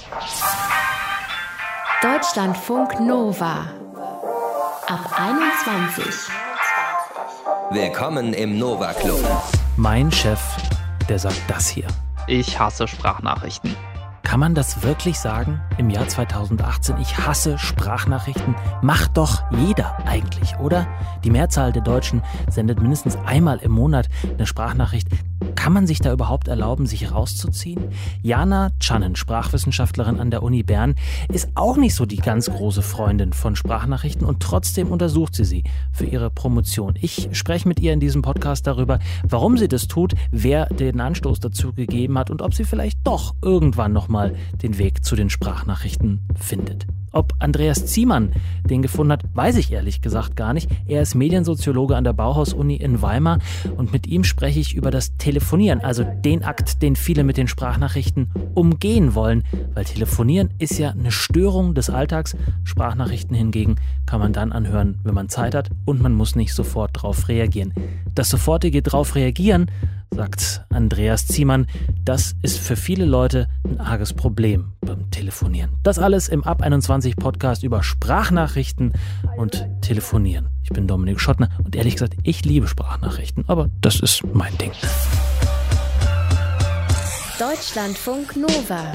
Deutschlandfunk Nova ab 21. Willkommen im Nova Club. Mein Chef, der sagt das hier. Ich hasse Sprachnachrichten. Kann man das wirklich sagen im Jahr 2018? Ich hasse Sprachnachrichten. Macht doch jeder eigentlich, oder? Die Mehrzahl der Deutschen sendet mindestens einmal im Monat eine Sprachnachricht. Kann man sich da überhaupt erlauben, sich rauszuziehen? Jana Czannen, Sprachwissenschaftlerin an der Uni Bern, ist auch nicht so die ganz große Freundin von Sprachnachrichten und trotzdem untersucht sie für ihre Promotion. Ich spreche mit ihr in diesem Podcast darüber, warum sie das tut, wer den Anstoß dazu gegeben hat und ob sie vielleicht doch irgendwann nochmal den Weg zu den Sprachnachrichten findet. Ob Andreas Ziemann den gefunden hat, weiß ich ehrlich gesagt gar nicht. Er ist Mediensoziologe an der Bauhaus-Uni in Weimar und mit ihm spreche ich über das Telefonieren, also den Akt, den viele mit den Sprachnachrichten umgehen wollen. Weil Telefonieren ist ja eine Störung des Alltags. Sprachnachrichten hingegen kann man dann anhören, wenn man Zeit hat und man muss nicht sofort drauf reagieren. Das sofortige drauf reagieren, sagt Andreas Ziemann, das ist für viele Leute ein arges Problem beim Telefonieren. Das alles im Ab 21 Podcast über Sprachnachrichten und Telefonieren. Ich bin Dominik Schottner und ehrlich gesagt, ich liebe Sprachnachrichten, aber das ist mein Ding. Deutschlandfunk Nova.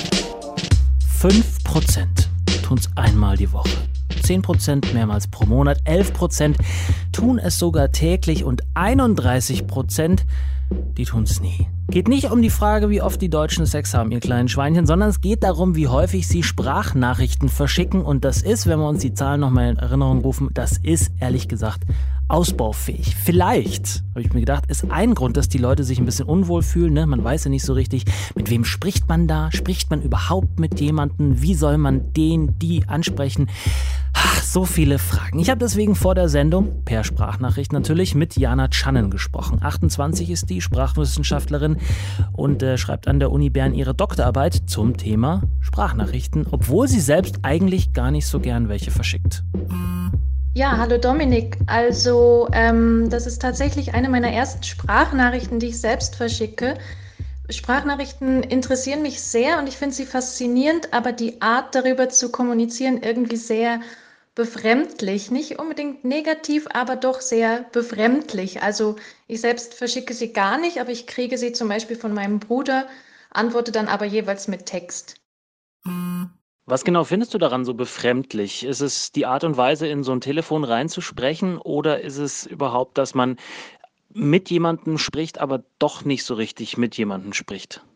5% tun es einmal die Woche. 10% mehrmals pro Monat, 11% tun es sogar täglich und 31%, die tun es nie. Geht nicht um die Frage, wie oft die Deutschen Sex haben, ihr kleinen Schweinchen, sondern es geht darum, wie häufig sie Sprachnachrichten verschicken. Und das ist, wenn wir uns die Zahlen nochmal in Erinnerung rufen, das ist ehrlich gesagt ausbaufähig. Vielleicht, habe ich mir gedacht, ist ein Grund, dass die Leute sich ein bisschen unwohl fühlen. Ne? Man weiß ja nicht so richtig, mit wem spricht man da? Spricht man überhaupt mit jemandem? Wie soll man die ansprechen? Ach, so viele Fragen. Ich habe deswegen vor der Sendung, per Sprachnachricht natürlich, mit Jana Czannen gesprochen. 28 ist die Sprachwissenschaftlerin und schreibt an der Uni Bern ihre Doktorarbeit zum Thema Sprachnachrichten, obwohl sie selbst eigentlich gar nicht so gern welche verschickt. Ja, hallo Dominik. Also das ist tatsächlich eine meiner ersten Sprachnachrichten, die ich selbst verschicke. Sprachnachrichten interessieren mich sehr und ich finde sie faszinierend, aber die Art, darüber zu kommunizieren, irgendwie sehr befremdlich. Nicht unbedingt negativ, aber doch sehr befremdlich. Also ich selbst verschicke sie gar nicht, aber ich kriege sie zum Beispiel von meinem Bruder, antworte dann aber jeweils mit Text. Was genau findest du daran so befremdlich? Ist es die Art und Weise, in so ein Telefon reinzusprechen oder ist es überhaupt, dass man mit jemandem spricht, aber doch nicht so richtig mit jemandem spricht?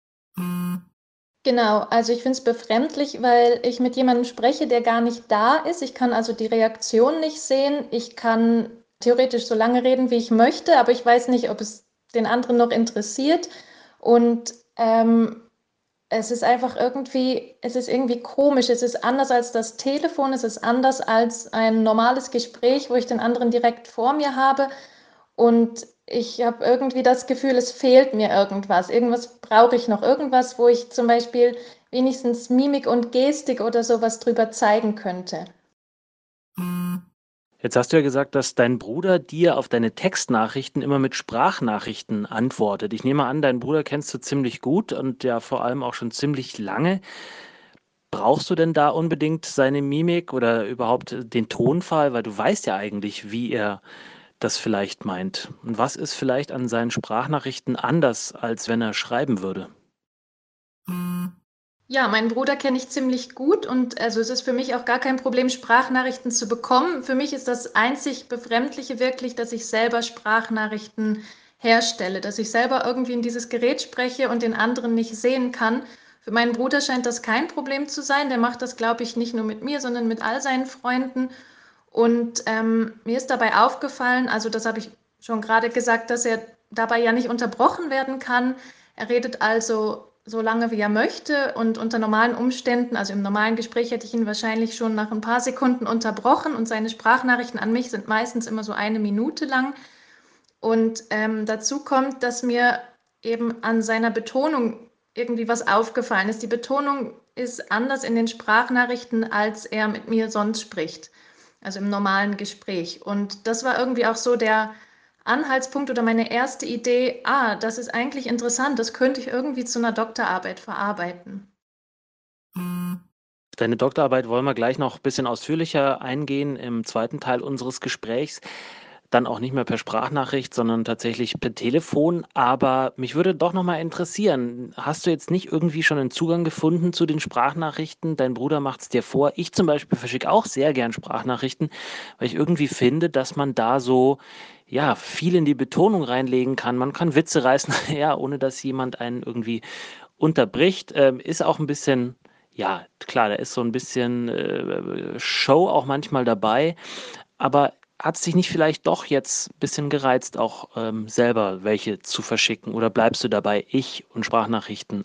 Genau, also ich finde es befremdlich, weil ich mit jemandem spreche, der gar nicht da ist. Ich kann also die Reaktion nicht sehen. Ich kann theoretisch so lange reden, wie ich möchte, aber ich weiß nicht, ob es den anderen noch interessiert. Und es ist einfach irgendwie komisch. Es ist anders als das Telefon, es ist anders als ein normales Gespräch, wo ich den anderen direkt vor mir habe. Und ich habe irgendwie das Gefühl, es fehlt mir irgendwas. Irgendwas brauche ich noch. Irgendwas, wo ich zum Beispiel wenigstens Mimik und Gestik oder sowas drüber zeigen könnte. Jetzt hast du ja gesagt, dass dein Bruder dir auf deine Textnachrichten immer mit Sprachnachrichten antwortet. Ich nehme an, deinen Bruder kennst du ziemlich gut und ja vor allem auch schon ziemlich lange. Brauchst du denn da unbedingt seine Mimik oder überhaupt den Tonfall? Weil du weißt ja eigentlich, wie er das vielleicht meint. Und was ist vielleicht an seinen Sprachnachrichten anders, als wenn er schreiben würde? Ja, meinen Bruder kenne ich ziemlich gut und also es ist für mich auch gar kein Problem, Sprachnachrichten zu bekommen. Für mich ist das einzig Befremdliche wirklich, dass ich selber Sprachnachrichten herstelle, dass ich selber irgendwie in dieses Gerät spreche und den anderen nicht sehen kann. Für meinen Bruder scheint das kein Problem zu sein. Der macht das, glaube ich, nicht nur mit mir, sondern mit all seinen Freunden. Und mir ist dabei aufgefallen, also das habe ich schon gerade gesagt, dass er dabei ja nicht unterbrochen werden kann. Er redet also so lange, wie er möchte und unter normalen Umständen, also im normalen Gespräch hätte ich ihn wahrscheinlich schon nach ein paar Sekunden unterbrochen und seine Sprachnachrichten an mich sind meistens immer so 1 Minute lang. Und dazu kommt, dass mir eben an seiner Betonung irgendwie was aufgefallen ist. Die Betonung ist anders in den Sprachnachrichten, als er mit mir sonst spricht, also im normalen Gespräch. Und das war irgendwie auch so der Anhaltspunkt oder meine erste Idee, das ist eigentlich interessant, das könnte ich irgendwie zu einer Doktorarbeit verarbeiten. Deine Doktorarbeit wollen wir gleich noch ein bisschen ausführlicher eingehen im zweiten Teil unseres Gesprächs. Dann auch nicht mehr per Sprachnachricht, sondern tatsächlich per Telefon. Aber mich würde doch noch mal interessieren, hast du jetzt nicht irgendwie schon einen Zugang gefunden zu den Sprachnachrichten? Dein Bruder macht es dir vor. Ich zum Beispiel verschicke auch sehr gern Sprachnachrichten, weil ich irgendwie finde, dass man da so ja, viel in die Betonung reinlegen kann. Man kann Witze reißen, ja, ohne dass jemand einen irgendwie unterbricht. Ist auch ein bisschen, ja, klar, da ist so ein bisschen Show auch manchmal dabei. Aber hat es dich nicht vielleicht doch jetzt ein bisschen gereizt, auch selber welche zu verschicken? Oder bleibst du dabei, ich und Sprachnachrichten?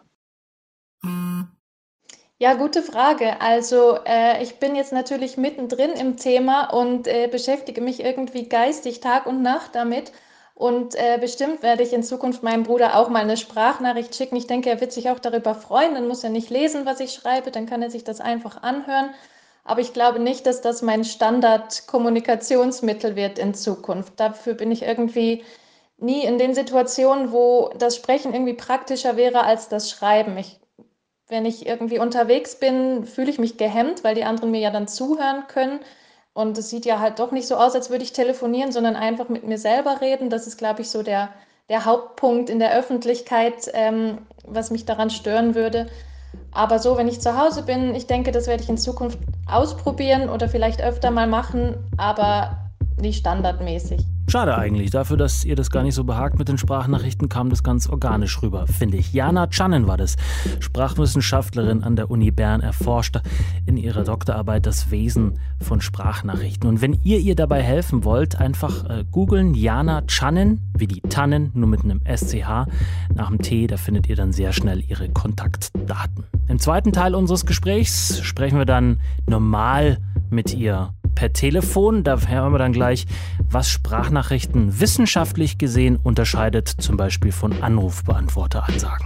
Ja, gute Frage. Also ich bin jetzt natürlich mittendrin im Thema und beschäftige mich irgendwie geistig Tag und Nacht damit. Und bestimmt werde ich in Zukunft meinem Bruder auch mal eine Sprachnachricht schicken. Ich denke, er wird sich auch darüber freuen. Dann muss er nicht lesen, was ich schreibe. Dann kann er sich das einfach anhören. Aber ich glaube nicht, dass das mein Standard-Kommunikationsmittel wird in Zukunft. Dafür bin ich irgendwie nie in den Situationen, wo das Sprechen irgendwie praktischer wäre als das Schreiben. Wenn ich irgendwie unterwegs bin, fühle ich mich gehemmt, weil die anderen mir ja dann zuhören können. Und es sieht ja halt doch nicht so aus, als würde ich telefonieren, sondern einfach mit mir selber reden. Das ist, glaube ich, so der Hauptpunkt in der Öffentlichkeit, was mich daran stören würde. Aber so, wenn ich zu Hause bin, ich denke, das werde ich in Zukunft ausprobieren oder vielleicht öfter mal machen, aber nicht standardmäßig. Schade eigentlich. Dafür, dass ihr das gar nicht so behagt mit den Sprachnachrichten, kam das ganz organisch rüber, finde ich. Jana Czannen war das. Sprachwissenschaftlerin an der Uni Bern, erforschte in ihrer Doktorarbeit das Wesen von Sprachnachrichten. Und wenn ihr dabei helfen wollt, einfach googeln Jana Czannen, wie die Tannen, nur mit einem SCH nach dem T, da findet ihr dann sehr schnell ihre Kontaktdaten. Im zweiten Teil unseres Gesprächs sprechen wir dann normal mit ihr per Telefon. Da hören wir dann gleich, was Sprachnachrichten wissenschaftlich gesehen unterscheidet, zum Beispiel von Anrufbeantworteransagen.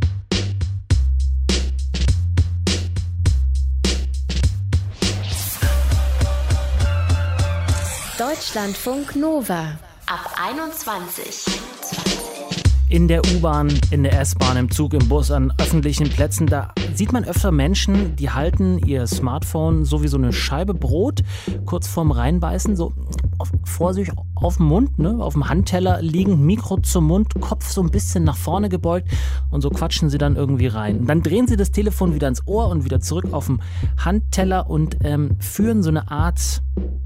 Deutschlandfunk Nova ab 21. In der U-Bahn, in der S-Bahn, im Zug, im Bus, an öffentlichen Plätzen, da sieht man öfter Menschen, die halten ihr Smartphone so wie so eine Scheibe Brot kurz vorm Reinbeißen, so vor sich auf dem Mund, ne, auf dem Handteller liegend, Mikro zum Mund, Kopf so ein bisschen nach vorne gebeugt und so quatschen sie dann irgendwie rein. Und dann drehen sie das Telefon wieder ins Ohr und wieder zurück auf dem Handteller und führen so eine Art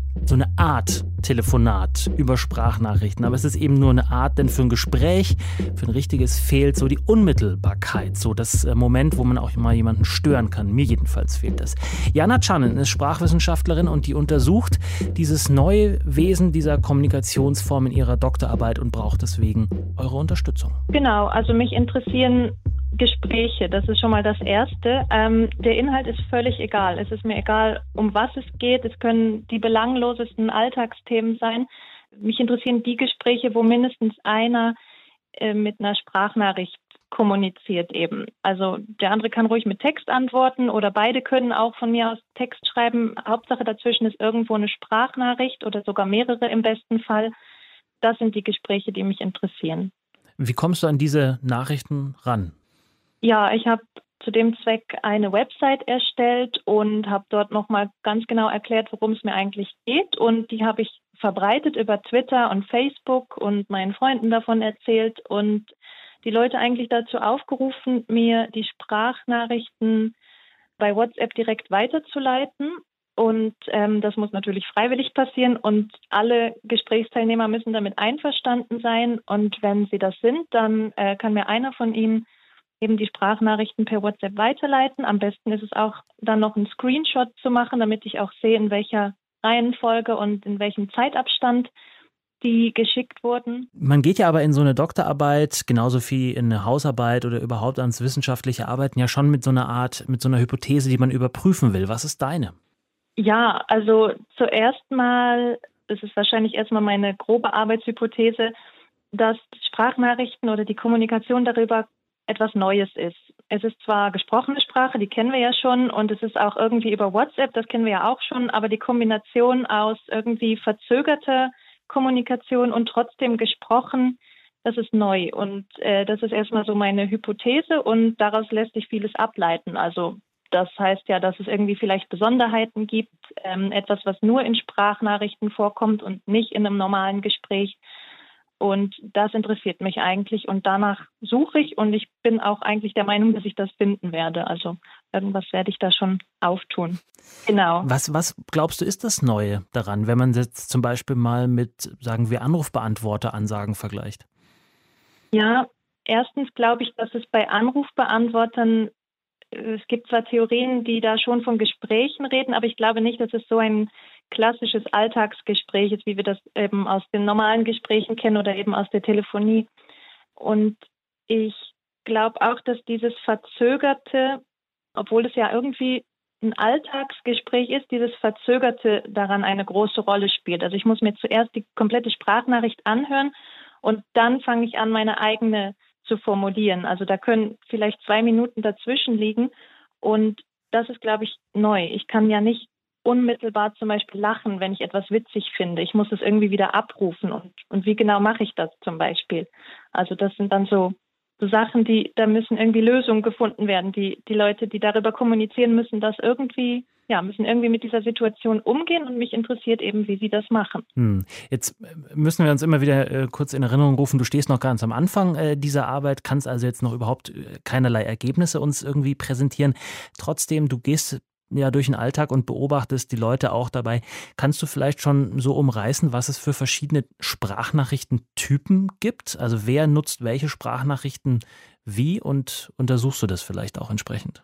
Telefonat über Sprachnachrichten. Aber es ist eben nur eine Art, denn für ein Gespräch, für ein richtiges fehlt so die Unmittelbarkeit. So das Moment, wo man auch mal jemanden stören kann. Mir jedenfalls fehlt das. Jana Czannen ist Sprachwissenschaftlerin und die untersucht dieses neue Wesen dieser Kommunikationsform in ihrer Doktorarbeit und braucht deswegen eure Unterstützung. Genau, also mich interessieren Gespräche, das ist schon mal das Erste. Der Inhalt ist völlig egal. Es ist mir egal, um was es geht. Es können die belanglosesten Alltagsthemen sein. Mich interessieren die Gespräche, wo mindestens einer mit einer Sprachnachricht kommuniziert eben. Also der andere kann ruhig mit Text antworten oder beide können auch von mir aus Text schreiben. Hauptsache dazwischen ist irgendwo eine Sprachnachricht oder sogar mehrere im besten Fall. Das sind die Gespräche, die mich interessieren. Wie kommst du an diese Nachrichten ran? Ja, ich habe zu dem Zweck eine Website erstellt und habe dort nochmal ganz genau erklärt, worum es mir eigentlich geht. Und die habe ich verbreitet über Twitter und Facebook und meinen Freunden davon erzählt und die Leute eigentlich dazu aufgerufen, mir die Sprachnachrichten bei WhatsApp direkt weiterzuleiten. Und das muss natürlich freiwillig passieren und alle Gesprächsteilnehmer müssen damit einverstanden sein. Und wenn sie das sind, dann kann mir einer von ihnen eben die Sprachnachrichten per WhatsApp weiterleiten. Am besten ist es auch, dann noch einen Screenshot zu machen, damit ich auch sehe, in welcher Reihenfolge und in welchem Zeitabstand die geschickt wurden. Man geht ja aber in so eine Doktorarbeit, genauso wie in eine Hausarbeit oder überhaupt ans wissenschaftliche Arbeiten, ja schon mit so einer Hypothese, die man überprüfen will. Was ist deine? Ja, also zuerst mal, das ist wahrscheinlich erstmal meine grobe Arbeitshypothese, dass Sprachnachrichten oder die Kommunikation darüber etwas Neues ist. Es ist zwar gesprochene Sprache, die kennen wir ja schon und es ist auch irgendwie über WhatsApp, das kennen wir ja auch schon, aber die Kombination aus irgendwie verzögerter Kommunikation und trotzdem gesprochen, das ist neu und das ist erstmal so meine Hypothese und daraus lässt sich vieles ableiten. Also das heißt ja, dass es irgendwie vielleicht Besonderheiten gibt, etwas, was nur in Sprachnachrichten vorkommt und nicht in einem normalen Gespräch. Und das interessiert mich eigentlich und danach suche ich und ich bin auch eigentlich der Meinung, dass ich das finden werde. Also irgendwas werde ich da schon auftun. Genau. Was glaubst du, ist das Neue daran, wenn man jetzt zum Beispiel mal mit, sagen wir, Anrufbeantworter-Ansagen vergleicht? Ja, erstens glaube ich, dass es bei Anrufbeantwortern, es gibt zwar Theorien, die da schon von Gesprächen reden, aber ich glaube nicht, dass es so ein klassisches Alltagsgespräch ist, wie wir das eben aus den normalen Gesprächen kennen oder eben aus der Telefonie. Und ich glaube auch, dass dieses Verzögerte, obwohl es ja irgendwie ein Alltagsgespräch ist, dieses Verzögerte daran eine große Rolle spielt. Also ich muss mir zuerst die komplette Sprachnachricht anhören und dann fange ich an, meine eigene zu formulieren. Also da können vielleicht 2 Minuten dazwischen liegen und das ist, glaube ich, neu. Ich kann ja nicht unmittelbar zum Beispiel lachen, wenn ich etwas witzig finde. Ich muss es irgendwie wieder abrufen und wie genau mache ich das zum Beispiel? Also das sind dann so Sachen, da müssen irgendwie Lösungen gefunden werden. Die Leute, die darüber kommunizieren, müssen müssen irgendwie mit dieser Situation umgehen und mich interessiert eben, wie sie das machen. Jetzt müssen wir uns immer wieder kurz in Erinnerung rufen, du stehst noch ganz am Anfang dieser Arbeit, kannst also jetzt noch überhaupt keinerlei Ergebnisse uns irgendwie präsentieren. Trotzdem, du gehst ja durch den Alltag und beobachtest die Leute auch dabei. Kannst du vielleicht schon so umreißen, was es für verschiedene Sprachnachrichtentypen gibt? Also wer nutzt welche Sprachnachrichten wie und untersuchst du das vielleicht auch entsprechend?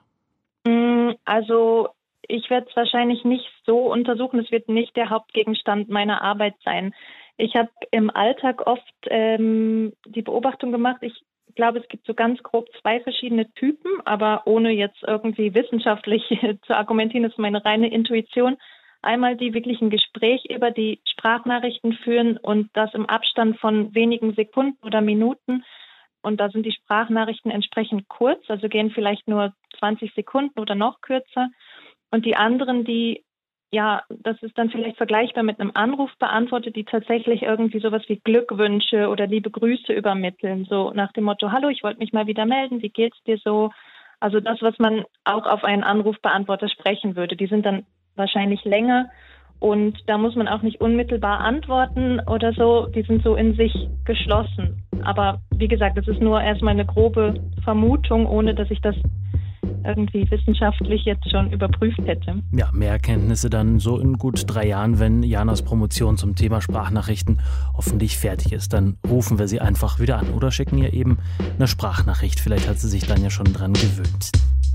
Also ich werde es wahrscheinlich nicht so untersuchen. Es wird nicht der Hauptgegenstand meiner Arbeit sein. Ich habe im Alltag oft die Beobachtung gemacht, ich glaube, es gibt so ganz grob 2 verschiedene Typen, aber ohne jetzt irgendwie wissenschaftlich zu argumentieren, das ist meine reine Intuition. Einmal die wirklich ein Gespräch über die Sprachnachrichten führen und das im Abstand von wenigen Sekunden oder Minuten. Und da sind die Sprachnachrichten entsprechend kurz, also gehen vielleicht nur 20 Sekunden oder noch kürzer. Und die anderen, das ist dann vielleicht vergleichbar mit einem Anrufbeantworter, die tatsächlich irgendwie sowas wie Glückwünsche oder liebe Grüße übermitteln. So nach dem Motto, hallo, ich wollte mich mal wieder melden, wie geht's dir so? Also das, was man auch auf einen Anrufbeantworter sprechen würde. Die sind dann wahrscheinlich länger und da muss man auch nicht unmittelbar antworten oder so. Die sind so in sich geschlossen. Aber wie gesagt, das ist nur erstmal eine grobe Vermutung, ohne dass ich das irgendwie wissenschaftlich jetzt schon überprüft hätte. Ja, mehr Erkenntnisse dann so in gut 3 Jahren, wenn Janas Promotion zum Thema Sprachnachrichten hoffentlich fertig ist. Dann rufen wir sie einfach wieder an oder schicken ihr eben eine Sprachnachricht. Vielleicht hat sie sich dann ja schon dran gewöhnt.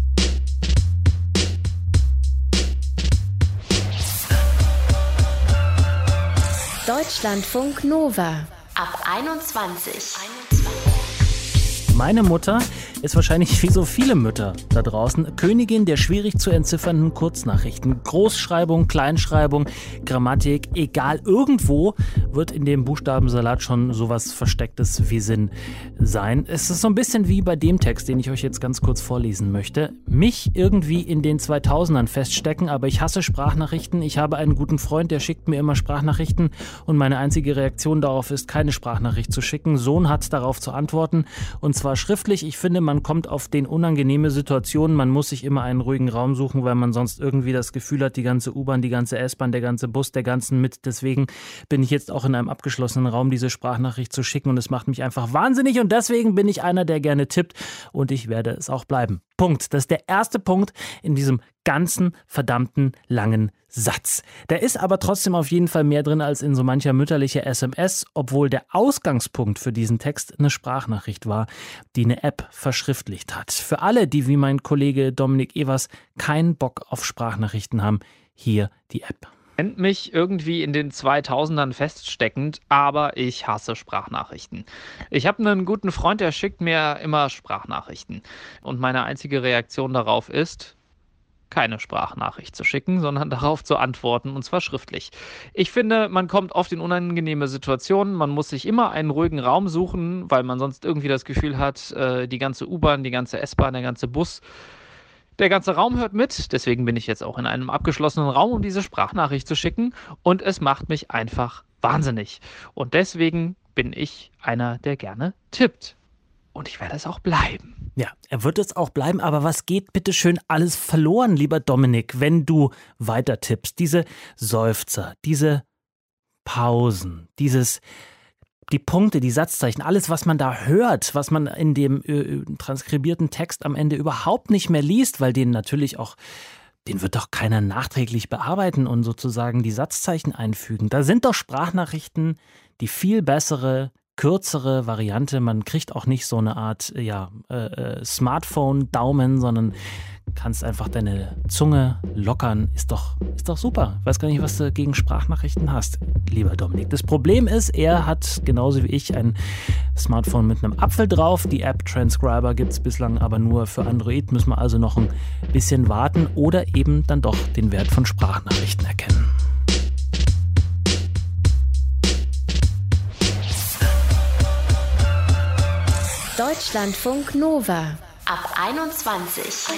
Deutschlandfunk Nova ab 21. Meine Mutter ist wahrscheinlich wie so viele Mütter da draußen Königin der schwierig zu entziffernden Kurznachrichten. Großschreibung, Kleinschreibung, Grammatik, egal, irgendwo wird in dem Buchstabensalat schon sowas Verstecktes wie Sinn sein. Es ist so ein bisschen wie bei dem Text, den ich euch jetzt ganz kurz vorlesen möchte. Mich irgendwie in den 2000ern feststecken, aber ich hasse Sprachnachrichten. Ich habe einen guten Freund, der schickt mir immer Sprachnachrichten und meine einzige Reaktion darauf ist, keine Sprachnachricht zu schicken. Sohn hat darauf zu antworten und zwar schriftlich. Ich finde, man kommt auf den unangenehme Situationen. Man muss sich immer einen ruhigen Raum suchen, weil man sonst irgendwie das Gefühl hat, die ganze U-Bahn, die ganze S-Bahn, der ganze Bus, der ganzen mit. Deswegen bin ich jetzt auch in einem abgeschlossenen Raum, diese Sprachnachricht zu schicken und es macht mich einfach wahnsinnig und deswegen bin ich einer, der gerne tippt und ich werde es auch bleiben. Punkt. Das ist der erste Punkt in diesem ganzen verdammten langen Satz. Da ist aber trotzdem auf jeden Fall mehr drin als in so mancher mütterlicher SMS, obwohl der Ausgangspunkt für diesen Text eine Sprachnachricht war, die eine App verschriftlicht hat. Für alle, die wie mein Kollege Dominik Evers keinen Bock auf Sprachnachrichten haben, hier die App. Nennt mich irgendwie in den 2000ern feststeckend, aber ich hasse Sprachnachrichten. Ich habe einen guten Freund, der schickt mir immer Sprachnachrichten. Und meine einzige Reaktion darauf ist, keine Sprachnachricht zu schicken, sondern darauf zu antworten, und zwar schriftlich. Ich finde, man kommt oft in unangenehme Situationen, man muss sich immer einen ruhigen Raum suchen, weil man sonst irgendwie das Gefühl hat, die ganze U-Bahn, die ganze S-Bahn, der ganze Bus, der ganze Raum hört mit. Deswegen bin ich jetzt auch in einem abgeschlossenen Raum, um diese Sprachnachricht zu schicken, und es macht mich einfach wahnsinnig. Und deswegen bin ich einer, der gerne tippt. und ich werde es auch bleiben. Ja, er wird es auch bleiben, aber was geht bitte schön alles verloren, lieber Dominik, wenn du weiter tippst? Diese Seufzer, diese Pausen, die Punkte, die Satzzeichen, alles, was man da hört, was man in dem transkribierten Text am Ende überhaupt nicht mehr liest, weil den wird doch keiner nachträglich bearbeiten und sozusagen die Satzzeichen einfügen. Da sind doch Sprachnachrichten die viel bessere, kürzere Variante. Man kriegt auch nicht so eine Art Smartphone-Daumen, sondern kannst einfach deine Zunge lockern. Ist doch super. Ich weiß gar nicht, was du gegen Sprachnachrichten hast, lieber Dominik. Das Problem ist, er hat genauso wie ich ein Smartphone mit einem Apfel drauf. Die App Transcriber gibt es bislang aber nur für Android. Müssen wir also noch ein bisschen warten oder eben dann doch den Wert von Sprachnachrichten erkennen. Deutschlandfunk Nova ab 21.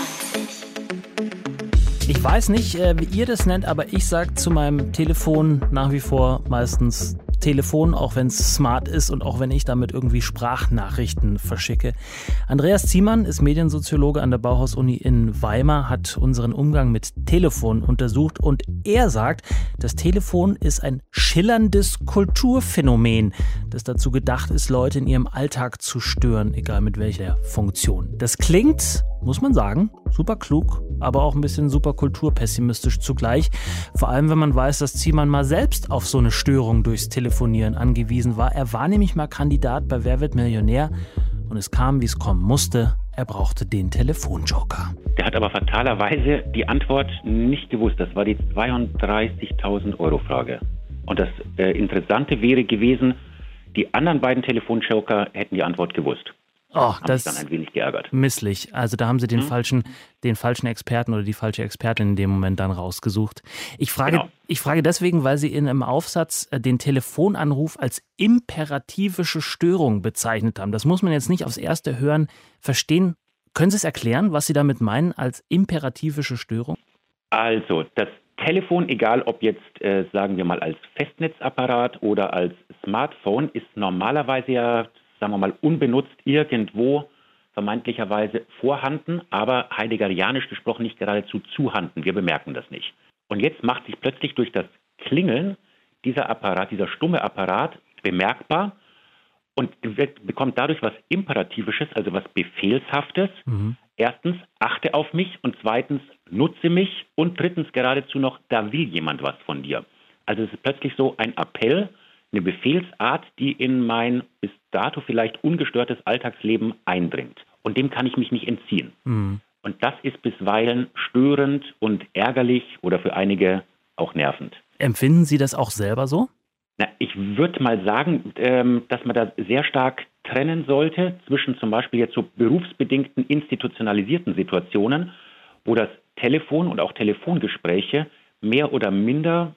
Ich weiß nicht, wie ihr das nennt, aber ich sage zu meinem Telefon nach wie vor meistens Telefon, auch wenn es smart ist und auch wenn ich damit irgendwie Sprachnachrichten verschicke. Andreas Ziemann ist Mediensoziologe an der Bauhaus-Uni in Weimar, hat unseren Umgang mit Telefon untersucht und er sagt, das Telefon ist ein schillerndes Kulturphänomen, das dazu gedacht ist, Leute in ihrem Alltag zu stören, egal mit welcher Funktion. Das klingt, muss man sagen, super klug, aber auch ein bisschen super kulturpessimistisch zugleich. Vor allem, wenn man weiß, dass Ziemann mal selbst auf so eine Störung durchs Telefonieren angewiesen war. Er war nämlich mal Kandidat bei Wer wird Millionär und es kam, wie es kommen musste. Er brauchte den Telefonjoker. Der hat aber fatalerweise die Antwort nicht gewusst. Das war die 32.000 Euro Frage. Und das Interessante wäre gewesen, die anderen beiden Telefonjoker hätten die Antwort gewusst. Oh, das ist dann ein wenig geärgert. Misslich. Also da haben sie den falschen Experten oder die falsche Expertin in dem Moment dann rausgesucht. Ich frage deswegen, weil Sie in einem Aufsatz den Telefonanruf als imperativische Störung bezeichnet haben. Das muss man jetzt nicht aufs erste Hören verstehen. Können Sie es erklären, was Sie damit meinen als imperativische Störung? Also das Telefon, egal ob jetzt, sagen wir mal, als Festnetzapparat oder als Smartphone, ist normalerweise ja, sagen wir mal, unbenutzt irgendwo vermeintlicherweise vorhanden, aber heideggerianisch gesprochen nicht geradezu zuhanden. Wir bemerken das nicht. Und jetzt macht sich plötzlich durch das Klingeln dieser Apparat, dieser stumme Apparat bemerkbar und bekommt dadurch was Imperativisches, also was Befehlshaftes. Erstens, achte auf mich und zweitens, nutze mich und drittens geradezu noch, da will jemand was von dir. Also es ist plötzlich so ein Appell, eine Befehlsart, die in mein bis dato vielleicht ungestörtes Alltagsleben eindringt. Und dem kann ich mich nicht entziehen. Und das ist bisweilen störend und ärgerlich oder für einige auch nervend. Empfinden Sie das auch selber so? Na, ich würde mal sagen, dass man da sehr stark trennen sollte zwischen zum Beispiel jetzt so berufsbedingten, institutionalisierten Situationen, wo das Telefon und auch Telefongespräche mehr oder minder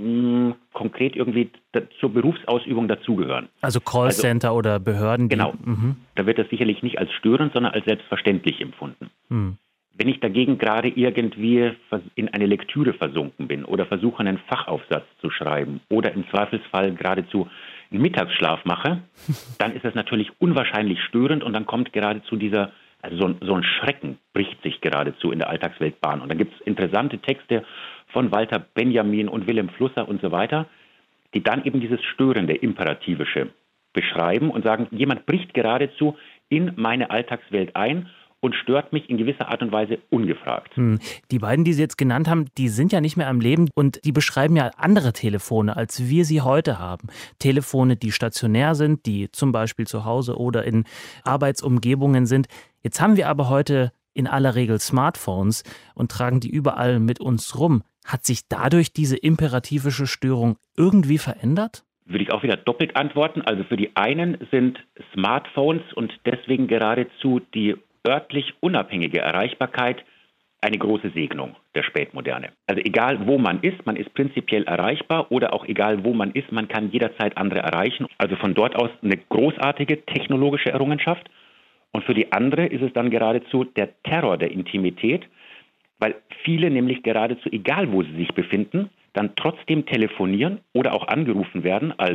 konkret irgendwie zur Berufsausübung dazugehören. Also Callcenter oder Behörden? Genau. Da wird das sicherlich nicht als störend, sondern als selbstverständlich empfunden. Wenn ich dagegen gerade irgendwie in eine Lektüre versunken bin oder versuche, einen Fachaufsatz zu schreiben oder im Zweifelsfall geradezu einen Mittagsschlaf mache, dann ist das natürlich unwahrscheinlich störend und dann kommt geradezu so ein Schrecken bricht sich geradezu in der Alltagswelt Bahn. Und dann gibt es interessante Texte von Walter Benjamin und Wilhelm Flusser und so weiter, die dann eben dieses störende, imperativische beschreiben und sagen, jemand bricht geradezu in meine Alltagswelt ein und stört mich in gewisser Art und Weise ungefragt. Die beiden, die Sie jetzt genannt haben, die sind ja nicht mehr am Leben und die beschreiben ja andere Telefone, als wir sie heute haben. Telefone, die stationär sind, die zum Beispiel zu Hause oder in Arbeitsumgebungen sind. Jetzt haben wir aber heute in aller Regel Smartphones und tragen die überall mit uns rum. Hat sich dadurch diese imperativische Störung irgendwie verändert? Würde ich auch wieder doppelt antworten. Also für die einen sind Smartphones und deswegen geradezu die örtlich unabhängige Erreichbarkeit eine große Segnung der Spätmoderne. Also egal wo man ist prinzipiell erreichbar oder auch egal wo man ist, man kann jederzeit andere erreichen. Also von dort aus eine großartige technologische Errungenschaft. Und für die andere ist es dann geradezu der Terror der Intimität, weil viele nämlich geradezu, egal wo sie sich befinden, dann trotzdem telefonieren oder auch angerufen werden. Also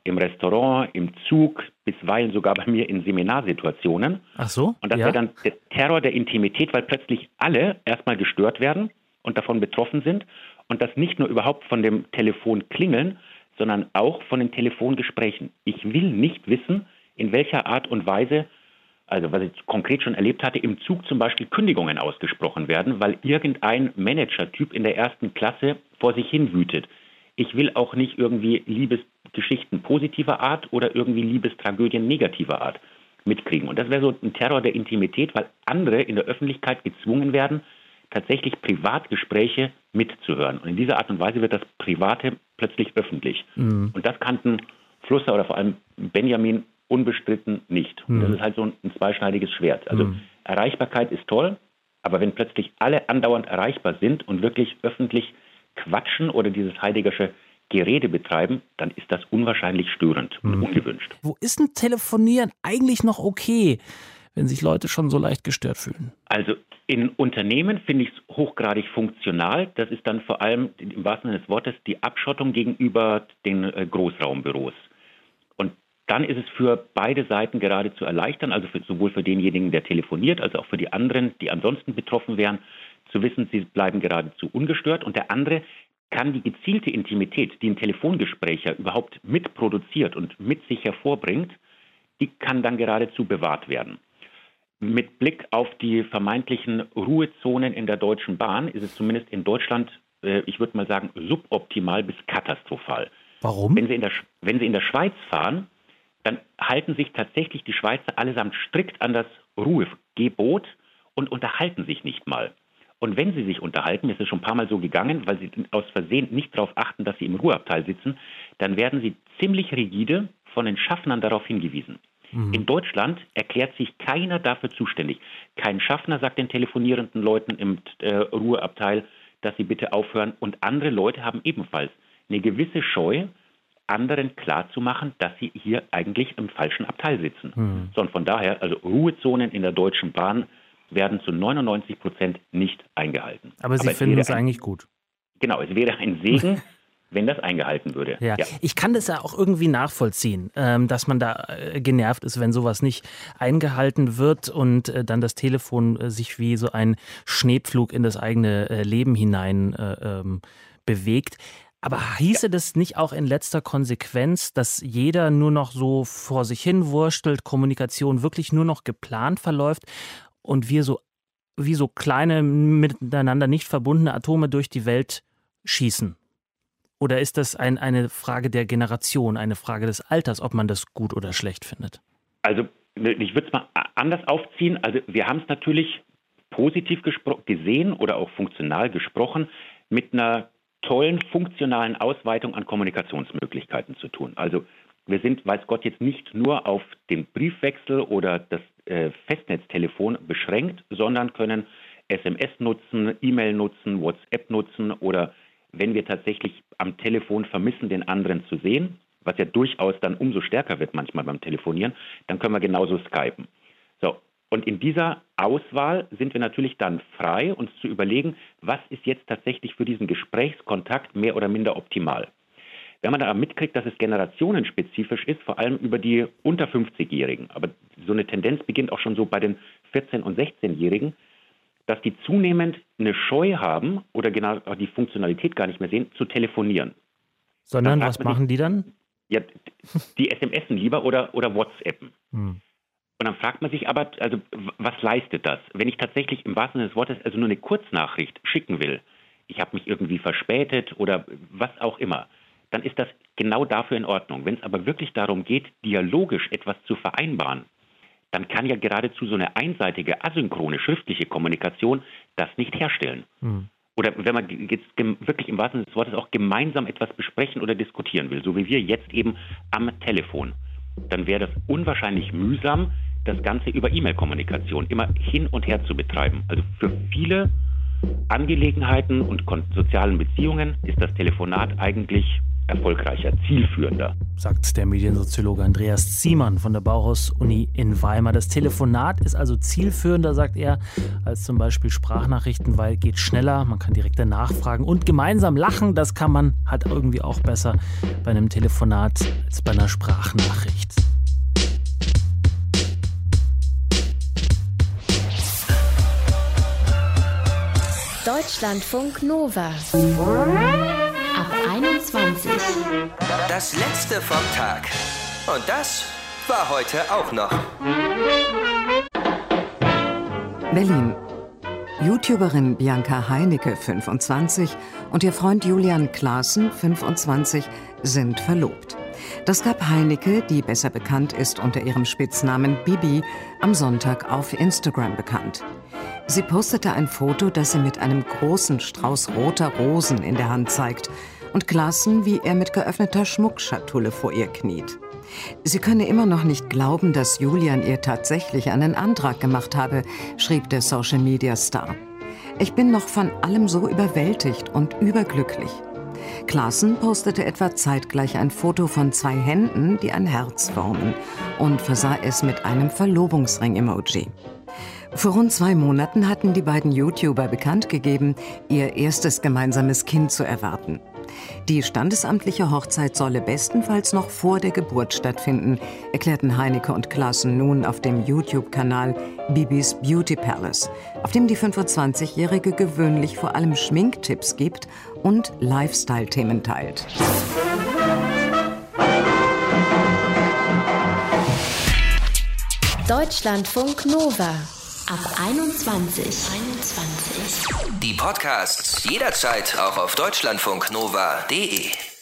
im Restaurant, im Zug, bisweilen sogar bei mir in Seminarsituationen. Ach so? Und das wäre dann der Terror der Intimität, weil plötzlich alle erstmal gestört werden und davon betroffen sind. Und das nicht nur überhaupt von dem Telefonklingeln, sondern auch von den Telefongesprächen. Ich will nicht wissen, in welcher Art und Weise, also was ich konkret schon erlebt hatte, im Zug zum Beispiel Kündigungen ausgesprochen werden, weil irgendein Managertyp in der 1. Klasse vor sich hin wütet. Ich will auch nicht irgendwie Liebesgeschichten positiver Art oder irgendwie Liebestragödien negativer Art mitkriegen. Und das wäre so ein Terror der Intimität, weil andere in der Öffentlichkeit gezwungen werden, tatsächlich Privatgespräche mitzuhören. Und in dieser Art und Weise wird das Private plötzlich öffentlich. Mhm. Und das kannten Flusser oder vor allem Benjamin unbestritten nicht. Und das ist halt so ein zweischneidiges Schwert. Also Erreichbarkeit ist toll, aber wenn plötzlich alle andauernd erreichbar sind und wirklich öffentlich quatschen oder dieses heideggersche Gerede betreiben, dann ist das unwahrscheinlich störend und ungewünscht. Wo ist denn Telefonieren eigentlich noch okay, wenn sich Leute schon so leicht gestört fühlen? Also in Unternehmen finde ich es hochgradig funktional. Das ist dann vor allem im wahrsten Sinne des Wortes die Abschottung gegenüber den Großraumbüros. Und dann ist es für beide Seiten gerade zu erleichtern, also sowohl für denjenigen, der telefoniert, als auch für die anderen, die ansonsten betroffen wären, zu wissen, sie bleiben geradezu ungestört. Und der andere kann die gezielte Intimität, die ein Telefongespräch ja überhaupt mitproduziert und mit sich hervorbringt, die kann dann geradezu bewahrt werden. Mit Blick auf die vermeintlichen Ruhezonen in der Deutschen Bahn ist es zumindest in Deutschland, ich würde mal sagen, suboptimal bis katastrophal. Warum? Wenn Sie in der Schweiz fahren, dann halten sich tatsächlich die Schweizer allesamt strikt an das Ruhegebot und unterhalten sich nicht mal. Und wenn sie sich unterhalten, ist es schon ein paar Mal so gegangen, weil sie aus Versehen nicht darauf achten, dass sie im Ruheabteil sitzen, dann werden sie ziemlich rigide von den Schaffnern darauf hingewiesen. In Deutschland erklärt sich keiner dafür zuständig. Kein Schaffner sagt den telefonierenden Leuten im Ruheabteil, dass sie bitte aufhören. Und andere Leute haben ebenfalls eine gewisse Scheu, anderen klarzumachen, dass sie hier eigentlich im falschen Abteil sitzen. So, und von daher, also Ruhezonen in der Deutschen Bahn werden zu 99% nicht eingehalten. Aber Sie finden es eigentlich gut? Genau, es wäre ein Segen, wenn das eingehalten würde. Ja. Ich kann das ja auch irgendwie nachvollziehen, dass man da genervt ist, wenn sowas nicht eingehalten wird und dann das Telefon sich wie so ein Schneepflug in das eigene Leben hinein bewegt. Aber hieße das nicht auch in letzter Konsequenz, dass jeder nur noch so vor sich hin wurstelt, Kommunikation wirklich nur noch geplant verläuft und wir so wie so kleine, miteinander nicht verbundene Atome durch die Welt schießen? Oder ist das eine Frage der Generation, eine Frage des Alters, ob man das gut oder schlecht findet? Also ich würde es mal anders aufziehen. Also wir haben es natürlich positiv gesehen oder auch funktional gesprochen mit einer tollen funktionalen Ausweitung an Kommunikationsmöglichkeiten zu tun. Also wir sind, weiß Gott, jetzt nicht nur auf den Briefwechsel oder das Festnetztelefon beschränkt, sondern können SMS nutzen, E-Mail nutzen, WhatsApp nutzen oder wenn wir tatsächlich am Telefon vermissen, den anderen zu sehen, was ja durchaus dann umso stärker wird manchmal beim Telefonieren, dann können wir genauso skypen. So, und in dieser Auswahl sind wir natürlich dann frei, uns zu überlegen, was ist jetzt tatsächlich für diesen Gesprächskontakt mehr oder minder optimal. Wenn man da mitkriegt, dass es generationenspezifisch ist, vor allem über die unter 50-Jährigen, aber so eine Tendenz beginnt auch schon so bei den 14- und 16-Jährigen, dass die zunehmend eine Scheu haben oder genau die Funktionalität gar nicht mehr sehen, zu telefonieren. Sondern was machen die dann? Ja, die SMSen lieber oder WhatsAppen. Und dann fragt man sich aber, also was leistet das? Wenn ich tatsächlich im wahrsten Sinne des Wortes also nur eine Kurznachricht schicken will, ich habe mich irgendwie verspätet oder was auch immer, dann ist das genau dafür in Ordnung. Wenn es aber wirklich darum geht, dialogisch etwas zu vereinbaren, dann kann ja geradezu so eine einseitige, asynchrone, schriftliche Kommunikation das nicht herstellen. Oder wenn man jetzt wirklich im wahrsten Sinne des Wortes auch gemeinsam etwas besprechen oder diskutieren will, so wie wir jetzt eben am Telefon, dann wäre das unwahrscheinlich mühsam, das Ganze über E-Mail-Kommunikation immer hin und her zu betreiben. Also für viele Angelegenheiten und sozialen Beziehungen ist das Telefonat eigentlich erfolgreicher, zielführender. Sagt der Mediensoziologe Andreas Ziemann von der Bauhaus-Uni in Weimar. Das Telefonat ist also zielführender, sagt er, als zum Beispiel Sprachnachrichten, weil geht schneller, man kann direkter nachfragen und gemeinsam lachen. Das kann man halt irgendwie auch besser bei einem Telefonat als bei einer Sprachnachricht. Deutschlandfunk Nova. Ab 21. Das letzte vom Tag. Und das war heute auch noch. Berlin. YouTuberin Bianca Heinecke, 25, und ihr Freund Julian Klaassen, 25, sind verlobt. Das gab Heinecke, die besser bekannt ist unter ihrem Spitznamen Bibi, am Sonntag auf Instagram bekannt. Sie postete ein Foto, das sie mit einem großen Strauß roter Rosen in der Hand zeigt und Klaassen, wie er mit geöffneter Schmuckschatulle vor ihr kniet. Sie könne immer noch nicht glauben, dass Julian ihr tatsächlich einen Antrag gemacht habe, schrieb der Social-Media-Star. Ich bin noch von allem so überwältigt und überglücklich. Klaassen postete etwa zeitgleich ein Foto von 2 Händen, die ein Herz formen, und versah es mit einem Verlobungsring-Emoji. Vor rund 2 Monaten hatten die beiden YouTuber bekannt gegeben, ihr erstes gemeinsames Kind zu erwarten. Die standesamtliche Hochzeit solle bestenfalls noch vor der Geburt stattfinden, erklärten Heinecke und Klaassen nun auf dem YouTube-Kanal Bibis Beauty Palace, auf dem die 25-Jährige gewöhnlich vor allem Schminktipps gibt und Lifestyle-Themen teilt. Deutschlandfunk Nova. Ab 21. Die Podcasts jederzeit auch auf deutschlandfunknova.de.